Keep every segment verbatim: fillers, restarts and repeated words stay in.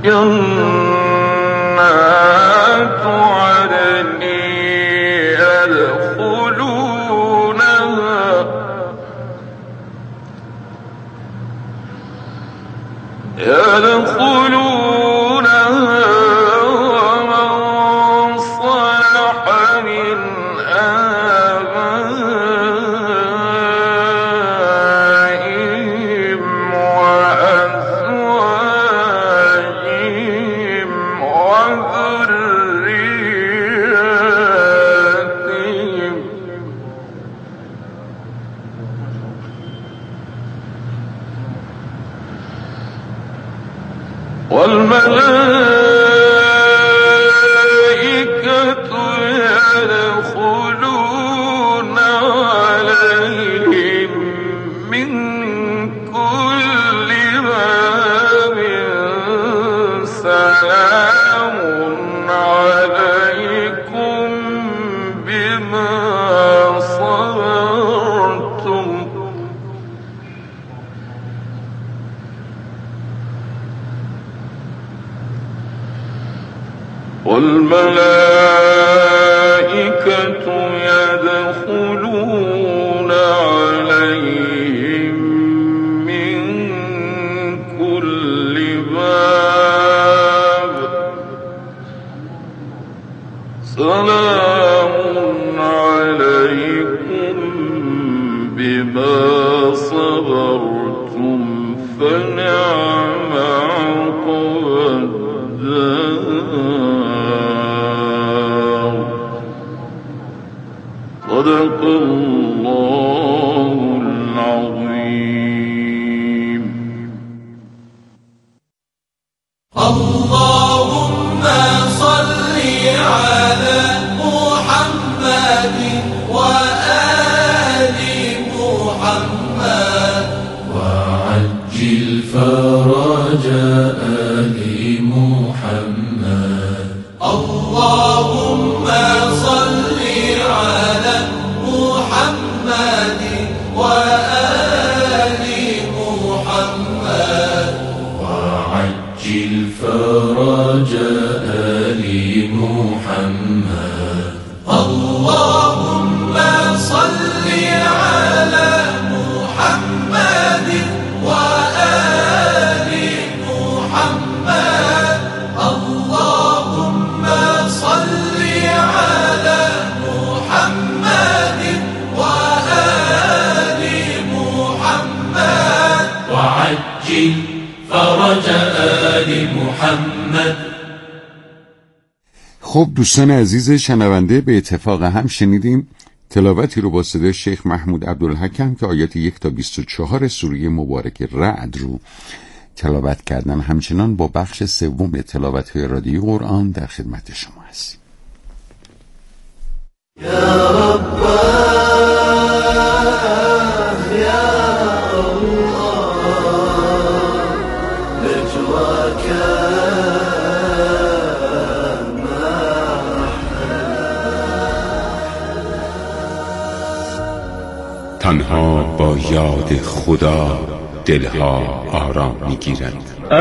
جنات عدن يدخلونها يدخلونها ومن صلح من آبائهم وأزواجهم وذرياتهم والملائكة يدخلون عليهم من كل باب سلام عليكم بما صبرتم والملائكة يدخلون عليهم من كل باب سلام عليكم بما صبرتم فنعم عقبى الدار. صدق الله العظيم. اللهم صل على محمد وآل محمد وعجل فرج آل محمد. اللهم صل على محمد وآل محمد وعجل فرج آل محمد. اللهم صل على محمد وآل محمد. اللهم صل على محمد وآل محمد وعجل فرج آل محمد. خب دوستان عزیز شنونده، به اتفاق هم شنیدیم تلاوتی رو با صدای شیخ محمود عبدالحکم که آیات یک تا بیست و چهار سوره مبارک رعد رو تلاوت کردن. همچنان با بخش سوم تلاوت‌های رادیو قرآن در خدمت شما هستیم. یا رب یا الله نجواك تنها با یاد خدا دلها آرام میگیرند.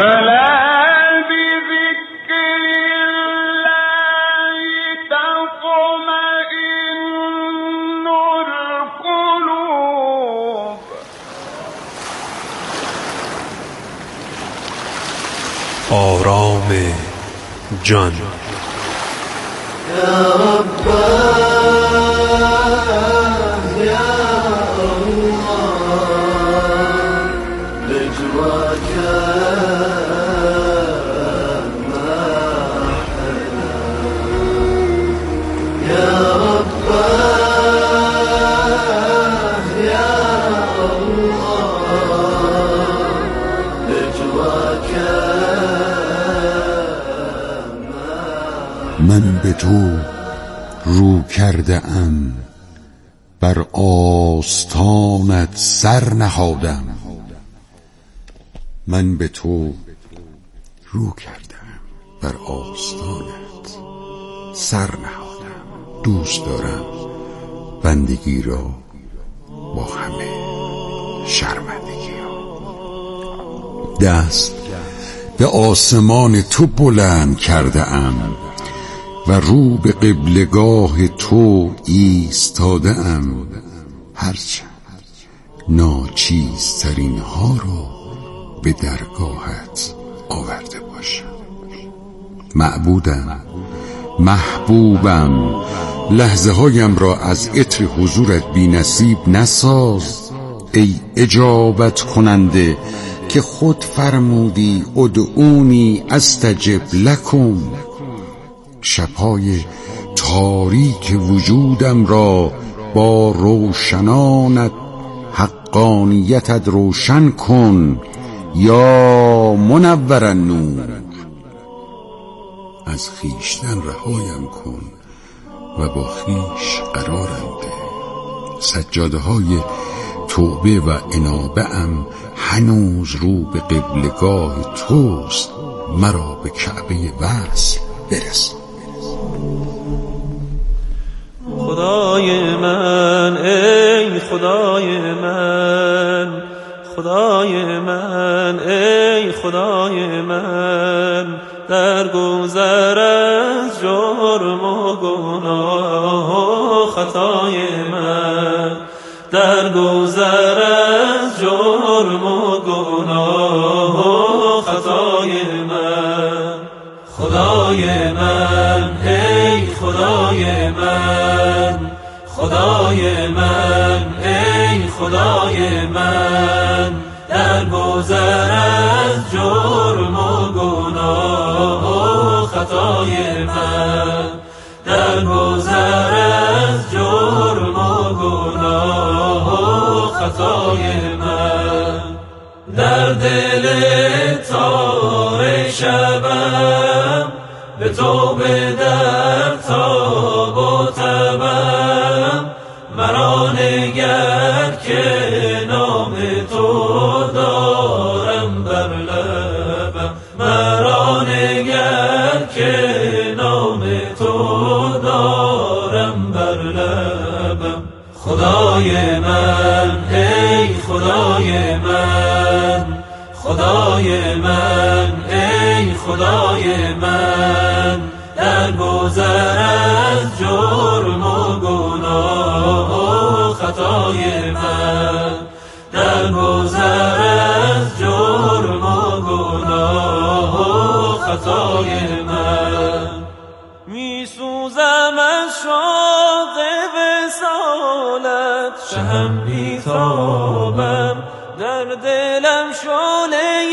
آرام جان. یا رب یا الله نجواك یا رب یا الله نجواك. من به تو رو کرده ام، بر آستانت سر نهادم. من به تو رو کردم، بر آستانت سر نهادم. دوست دارم بندگی را با همه شرمندگی ها. دست به آسمان تو بلند کرده ام و رو به قبلگاه تو ایستاده ام، هرچند ناچیزترین ها رو به درگاهت آورده باشم. معبودم، محبوبم، لحظه هایم را از عطر حضورت بی نصیب نساز. ای اجابت کننده که خود فرمودی ادعونی استجب لکم. شبهای تاریک وجودم را با روشنانت حقانیتت روشن کن یا منور النور. از خیشتن رهایم کن و با خیش قرارم ده. سجاده های توبه و انابه ام هنوز رو به قبلگاه توست، مرا به کعبه وصل برسان. خدای من، ای خدای من، خدای من، ای خدای من، در گذر از جرم و گناه و خطای من، در گذر از جرم و گناه و خطای من. خدای من، ای خدای من، خدای من، ای خدای من، در گذر از جرم و گناه و خطای من، در گذر از جرم و گناه و خطای من. در دل تار شبم به توبه در تاب و تبم، مرا نگر که نام تو دارم بر لبم، مرا نگر که نام تو دارم بر لبم. خدای من، ای خدای من، خدای من، ای خدای من، در گذر از جرم و گناه و خطای من، در گذر از جرم و گناه و خطای من. می سوزم از شوق وصالت، شهم بی تابم، در دلم شعله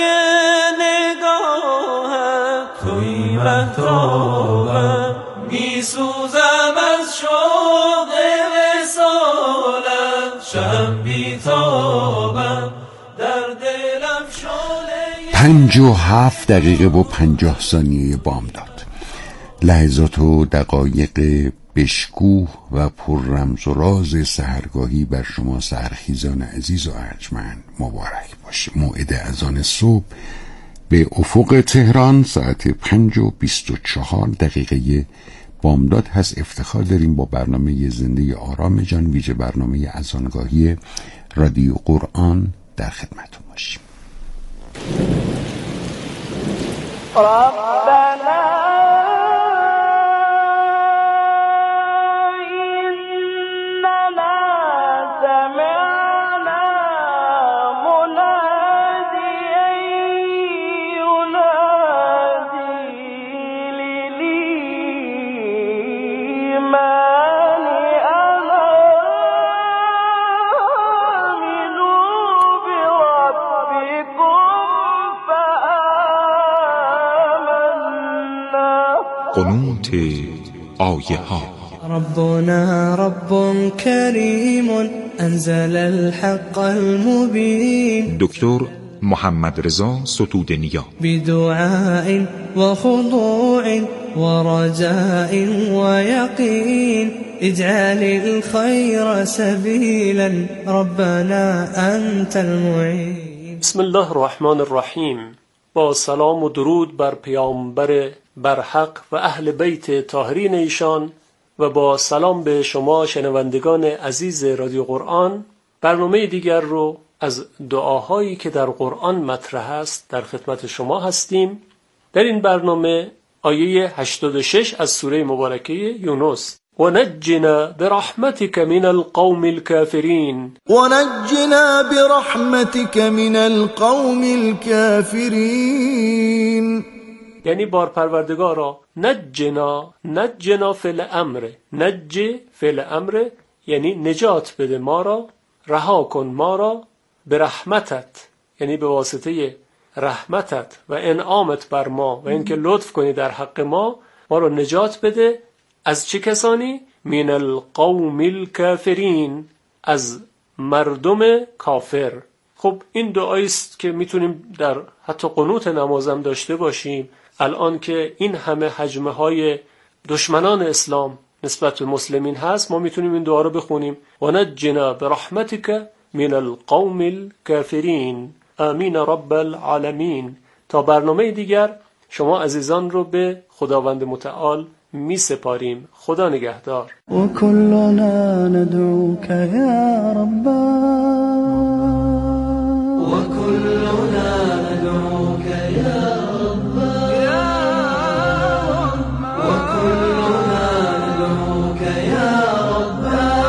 نگاهت، تویی مهتابم. می سوزم از شوق وصالت، شهم بی تابم، در دلم شعله. پنج و هفت دقیقه و پنجاه ثانیه بامداد. لحظات و دقایق بشکوه و پر رمز و راز سحرگاهی بر شما سحرخیزان عزیز و ارجمند مبارک باشه. موعد اذان صبح به افق تهران ساعت پنج و بیست و چهار دقیقه بامداد هست. افتخار داریم با برنامه زنده آرام جان، ویژه برنامه اذانگاهی رادیو قرآن، در خدمتتون باشیم. ربنا قنوت آیه ها. ربنا رب کریم انزل الحق المبین. دکتر محمد رضا ستودنیا. بدعاء و خضوع و رجاء و یقین اجعل الخیر سبیلا ربنا انت المعین. بسم الله الرحمن الرحیم. با سلام و درود بر پیامبر برحق و اهل بیت طاهرین ایشان و با سلام به شما شنوندگان عزیز رادیو قرآن، برنامه دیگر رو از دعاهایی که در قرآن مطرح است در خدمت شما هستیم. در این برنامه آیه هشتاد و شش از سوره مبارکه یونس: و نجنا برحمتك من القوم الكافرین و نجنا برحمتك من القوم الكافرین، یعنی بار پروردگارا نجنا، نجنا فعل امر، نج فعل امر یعنی نجات بده ما را، رها کن ما را، به رحمتت یعنی به واسطه رحمتت و انعامت بر ما و اینکه لطف کنی در حق ما، ما را نجات بده از چه کسانی؟ من القوم الکافرین، از مردم کافر. خب این دعایی است که میتونیم در حتی قنوت نمازم داشته باشیم. الان که این همه هجمه های دشمنان اسلام نسبت به مسلمین هست، ما میتونیم این دعا رو بخونیم: و نجنا برحمتک من القوم الكافرین آمین رب العالمین. تا برنامه دیگر شما عزیزان رو به خداوند متعال می سپاریم. خدا نگهدار. و کلنا ندعوک یا رب، و کلنا ندعوک یا رب، و کلنا ندعوک یا رب.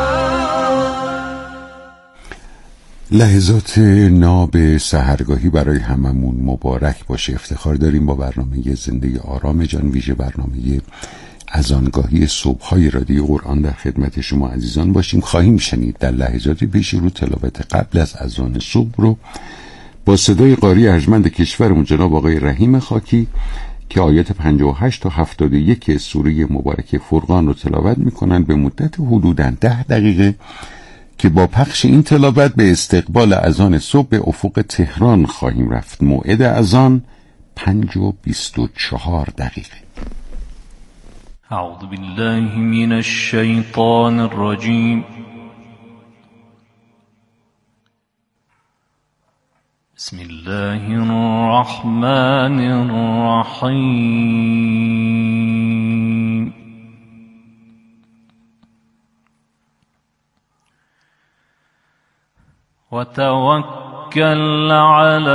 لحظات ناب سحرگاهی برای هممون مبارک باشه. افتخار داریم با برنامه زنده آرام جان ویژه، برنامه اذانگاهی صبح‌های رادیو قرآن در خدمت شما عزیزان باشیم. خواهیم شنید در لحظات پیش رو تلاوت قبل از اذان صبح رو با صدای قاری ارجمند کشورمون جناب آقای رحیم خاکی که آیات پنجاه و هشت تا هفتاد و یک سوره مبارکه فرقان رو تلاوت میکنن به مدت حدوداً ده دقیقه، که با پخش این تلاوت به استقبال اذان صبح به افق تهران خواهیم رفت. موعد اذان پنج و بیست و چهار دقیقه. اعوذ بالله من الشیطان الرجیم. بسم الله الرحمن الرحیم. وتوكل على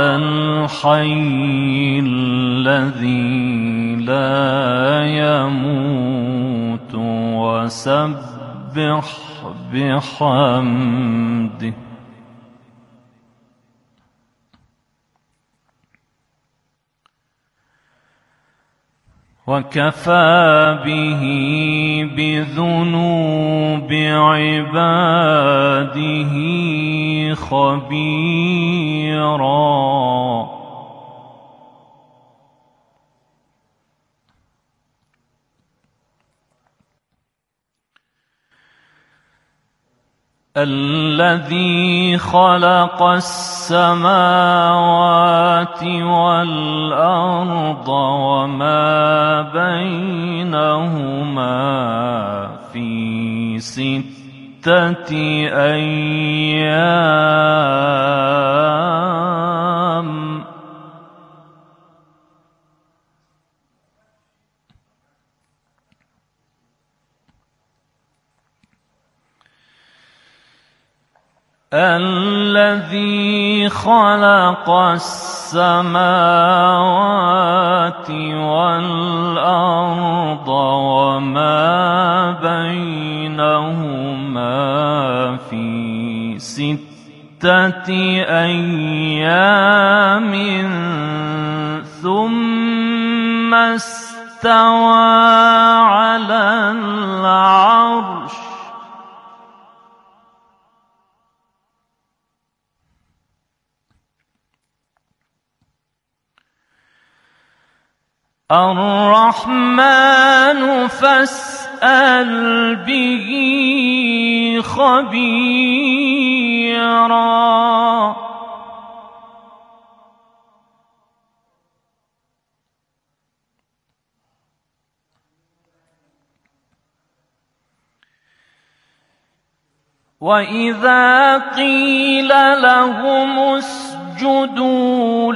الحي الذي لا يموت وسبح بحمده وكفى به بذنوب عباده خبيرا. الذي خلق السماوات والأرض وما بينهما في ستة أيام الذي خلق السماوات والأرض وما بينهما في ستة أيام ثم استوى على العرش الرحمن فاسأل به خبيرا. وإذا قيل لهم اسجدوا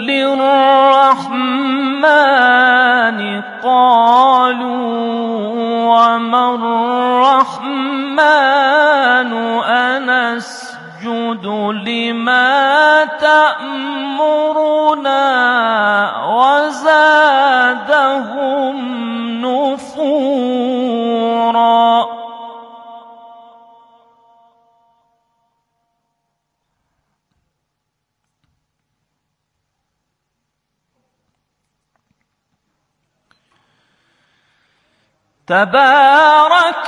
للرحمن قالوا وما الرحمن أنسجد نسجد لما تأمرنا وزادهم نفورا تبارك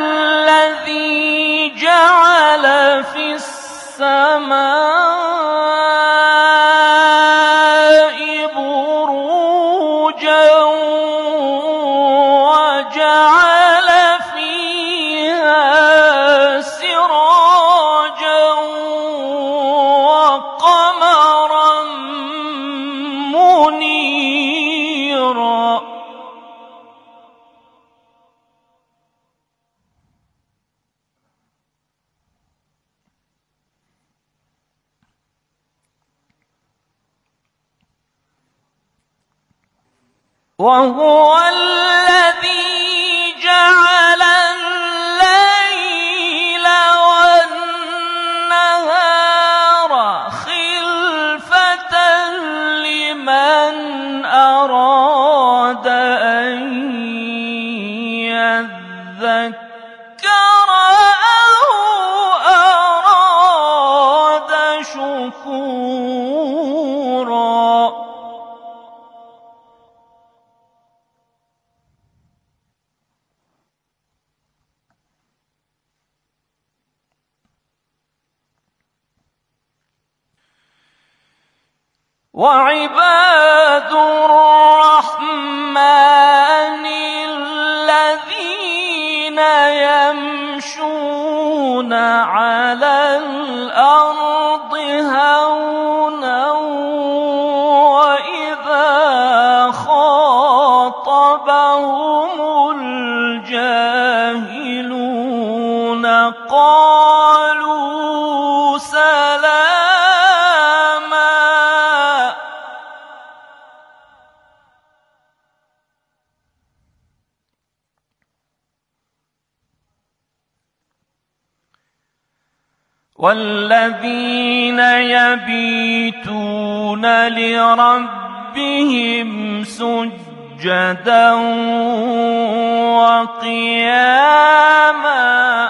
الذي جعل في السماء بروجا وجعل فيها سراجا وقمرا منيرا وهو الذي جعل الليل والنهار خلفة لمن أراد أن يذكر أو أراد شكورا وعباد الرحمن الذين يمشون على الأرض هونا وإذا خاطبهم الجاهلون قالوا سلاما والذين يبيتون لربهم سجدا وقياما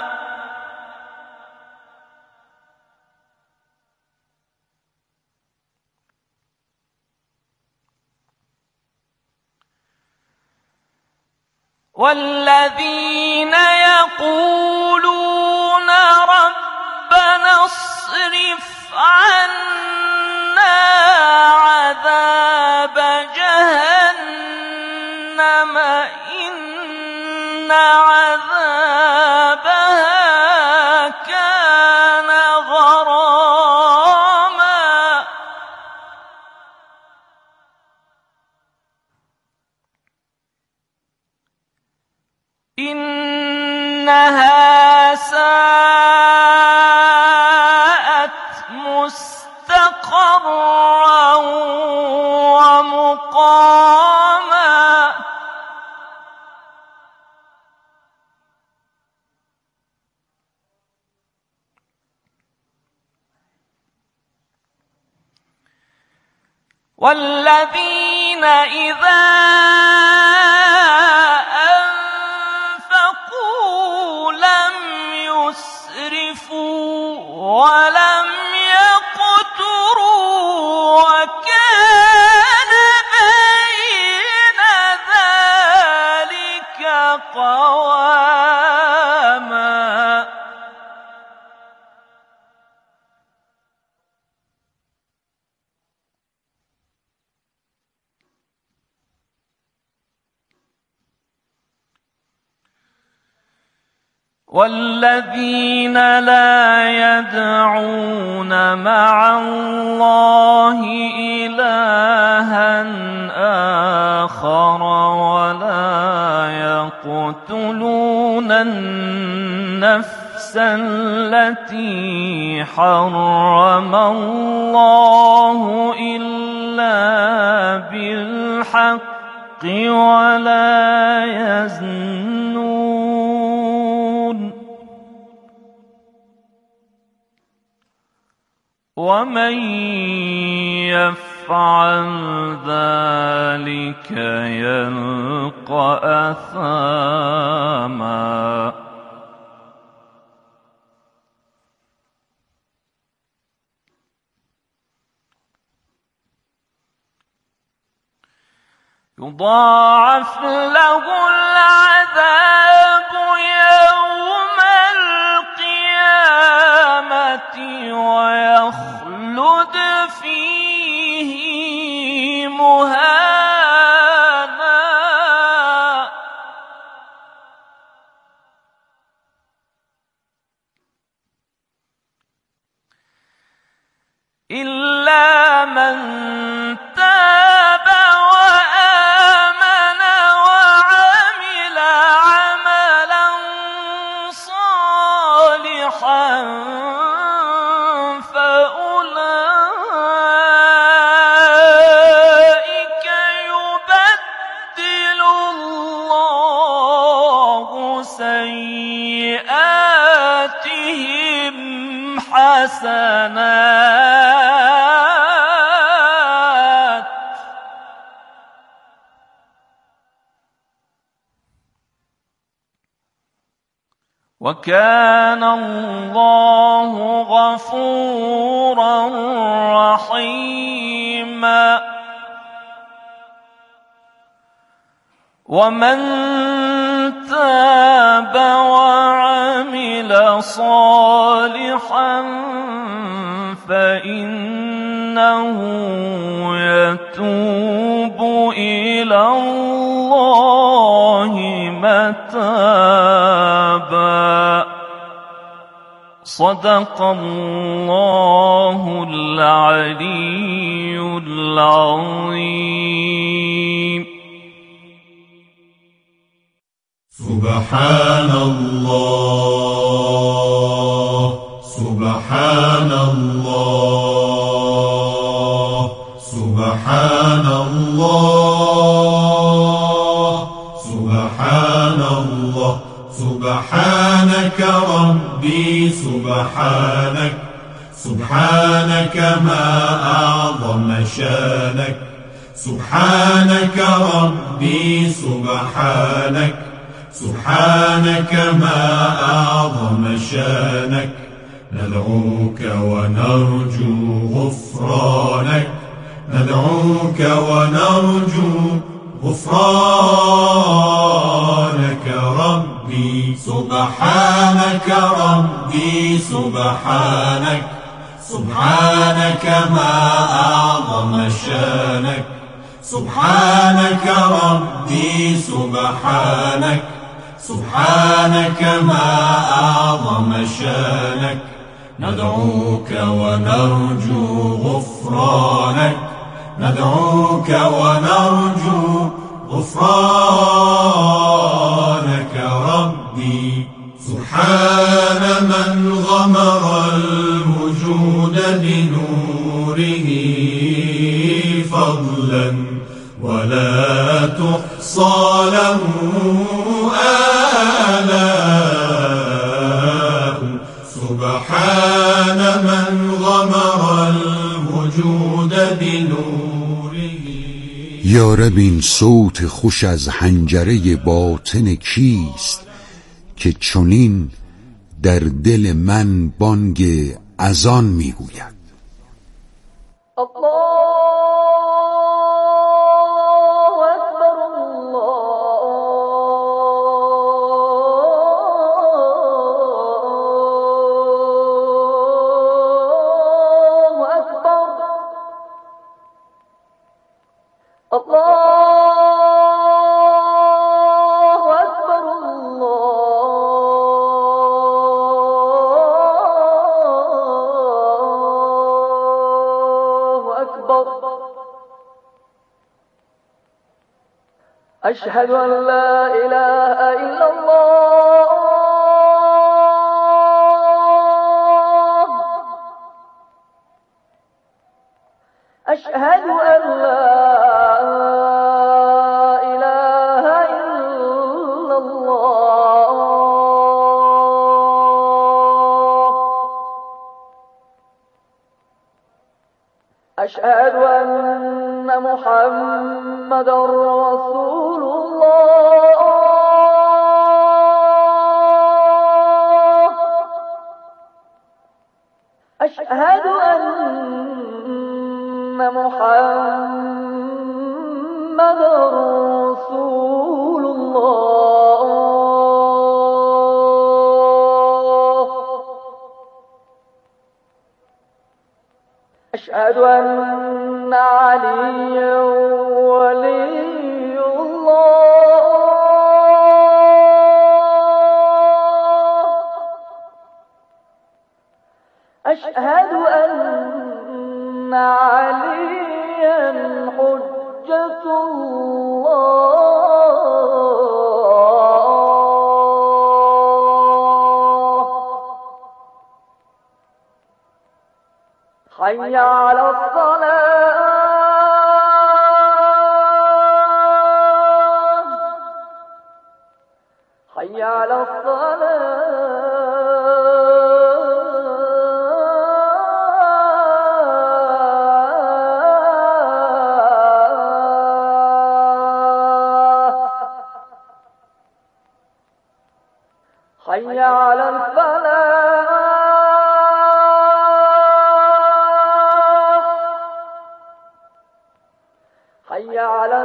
والذين يقولون ربنا اصرف عنا عذاب جهنم إن عذابها كان غراما إنها ساءت مستقرا ومقاما والذين إذا أنفقوا لم يسرفوا ولم يقتروا وكان بين ذلك قواما والذين لا يدعون مع الله إلها آخر ولا يقتلون النفس التي حرم الله إلا بالحق ولا يزنون ومن يفعل ذلك يلقى أثاما يضاعف له العذاب يوم القيامة ويخلد فيه مهانا إلا من تاب وآمن وعمل عملا صالحا فأولئك يبدل الله سيئاتهم حسنات وكان الله غفورا رحيما ومن تاب وعمل صالحا فإنه يتوب إلى الله متابا صدق الله العلي العظيم. سبحان الله سبحان الله سبحان الله سبحان الله سبحانك ربي سبحانك سبحانك ما أعظم شانك سبحانك ربي سبحانك سبحانك ما أعظم شانك ندعوك ونرجو غفرانك ندعوك ونرجو غفرانك ربي سبحانك ربي سبحانك سبحانك ما أعظم شانك سبحانك ربي سبحانك سبحانك ما أعظم شانك ندعوك ونرجو غفرانك ندعوك ونرجو غفرانك ربي سبحان من غمر الوجود بنوره فضلا ولا تحصى له آلاء سبحان من غمر الوجود بنوره. یارب این صوت خوش از حنجره باطن کیست که چنین در دل من بانگ اذان میگوید. أشهد أن لا إله إلا الله أشهد أن لا إله إلا الله أشهد أن محمد رسول الله أشهد أن محمد رسول الله أشهد أن عليا ولي الله أشهد أن عليا حجة الله حي على الصلاة حي على الصلاة حي على الفلاح حي على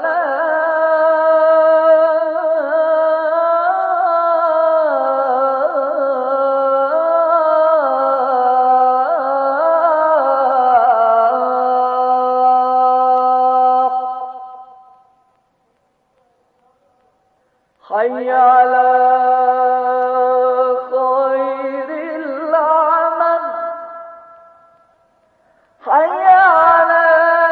الفلاح حي على خير العمل حي على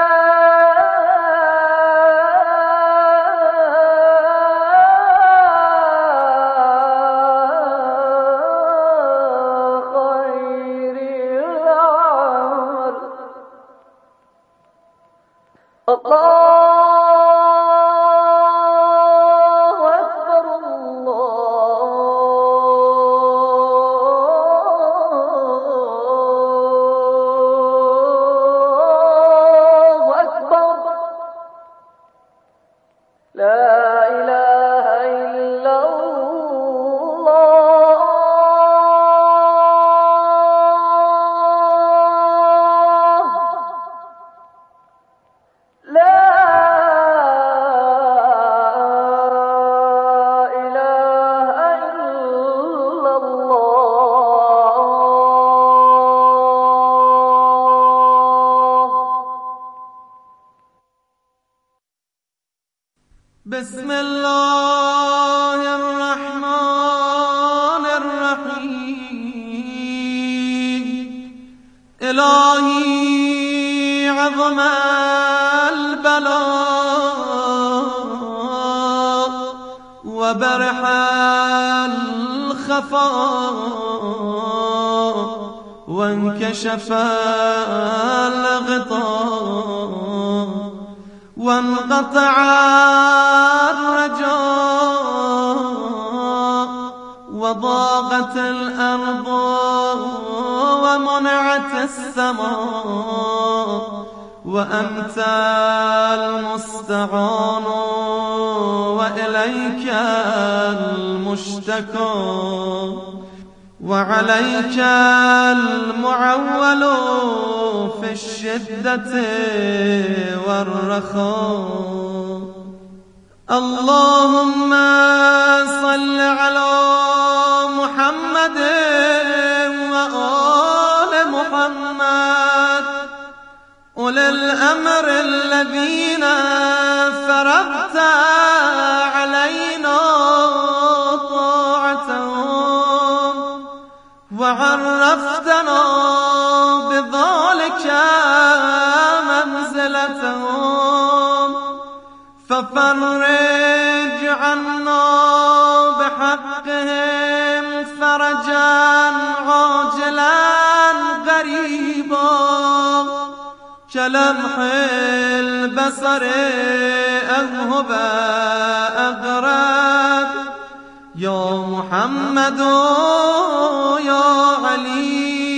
خير العمل الله أكبر الله أكبر لا إله إلا الله لا إله إلا الله بسم الله الرحمن الرحيم إلهي عظم البلاء وبرح الخفاء وانكشف الغطاء وانقطع الرجاء وضاقت الأرض ومنعت السماء وأنت المستعان وإليك المشتكى وعليك المعول في الشدة والرخاء اللهم صل على محمد وآل محمد أولي الأمر الذين فرضت علينا طاعتهم وعرفتنا بذلك منزلتهم ففرج عنا بحقهم فرجا عاجلا غريبا كلمح البصر أذهب أغرب يا محمد يا علي